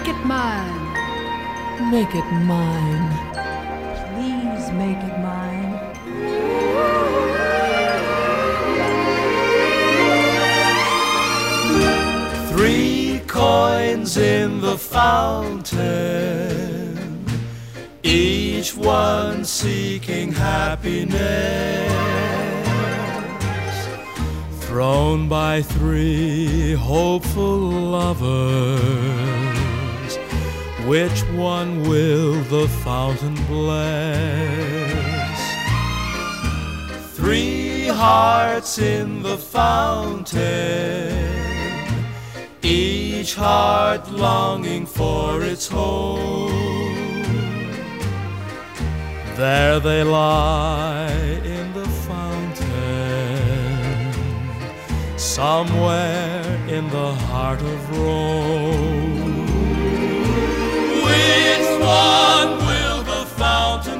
Make it mine. Make it mine. Please make it mine. 3 coins in the fountain, each one seeking happiness, thrown by 3 hopeful lovers. Which one will the fountain bless? 3 hearts in the fountain, each heart longing for its home. There they lie in the fountain, somewhere in the heart of Rome. Which one will the fountain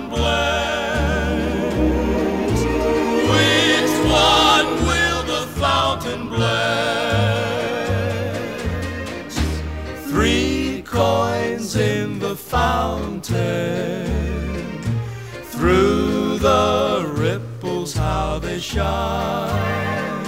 bless? Which one will the fountain bless? 3 coins in the fountain, through the ripples how they shine.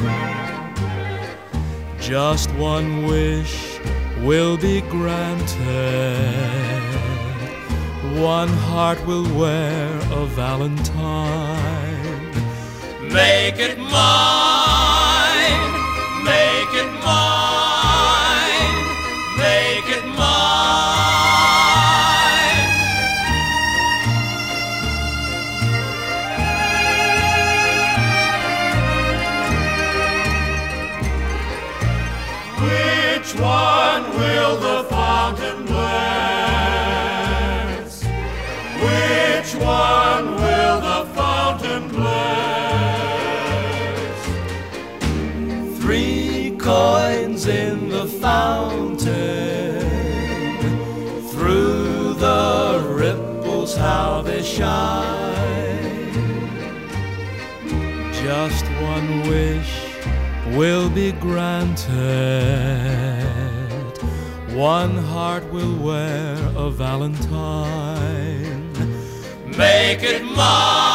Just one wish will be granted, one heart will wear a valentine. Make it mine, make it mine, make it mine. Which one will the fountain bless? Which one will the fountain bless? 3 coins in the fountain, through the ripples how they shine. Just one wish will be granted, one heart will wear a valentine. Make it mine.